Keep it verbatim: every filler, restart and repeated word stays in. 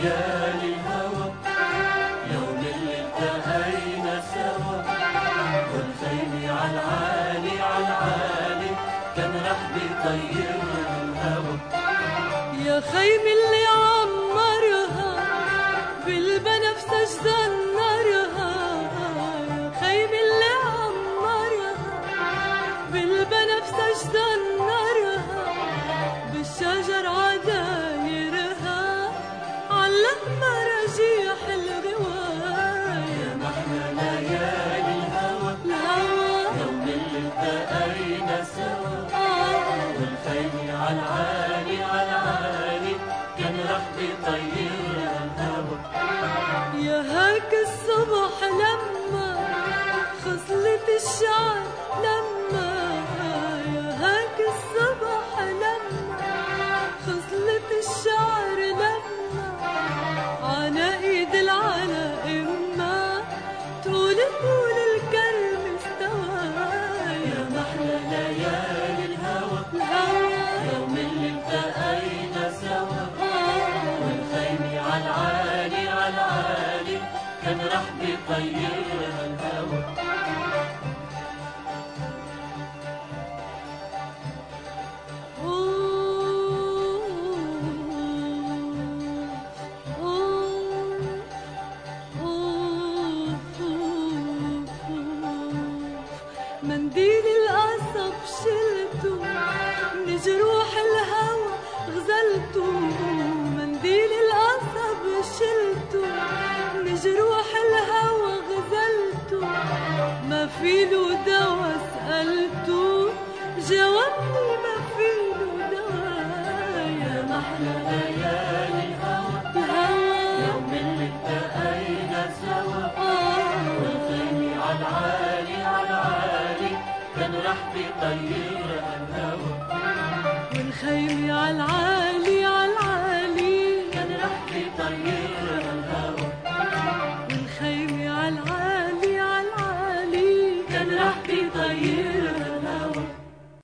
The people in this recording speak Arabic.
ليالي الهوى، يوم اللي التقينا سوا، والخيمي عالعالي عالعالي كان راح بيطيرنا الهوى. يا خيمي اللي عمرها بالبنفسج زنرها، يا خيمي اللي عمرها بالبنفسج زنرها، بالشجر عدايرها علق مراجيح الرواية. يا محلى ليالي الهوى، الهوى يوم اللي التقينا سوا، والخيمي عالعالي عالعالي كان راح بيطيرنا الهوى. يا هاك الصبح لما خصلت الشعر، لما يا هاك الصبح لما خصلت الشعر، لما على ايد العلى اما طول طول الكرم استوى. يا محلى ليالي الهوى، الهوى يوم اللي التقينا سوا، والخيمي عالعالي عالعالي كان راح بيطيرها الهوى. منديل القصب شلته من جروح الهوى غزلته، منديل القصب شلته من جروح الهوى غزلته، ما فيلو دوا سألته جاوبني ما فيلو دوا. يا محلى ليالي الهوى، الهوى يوم اللي التقينا سوا، والخيمي عالعالي عالعالي كان راح بيطيرها الهوى. والخيمي عالعالي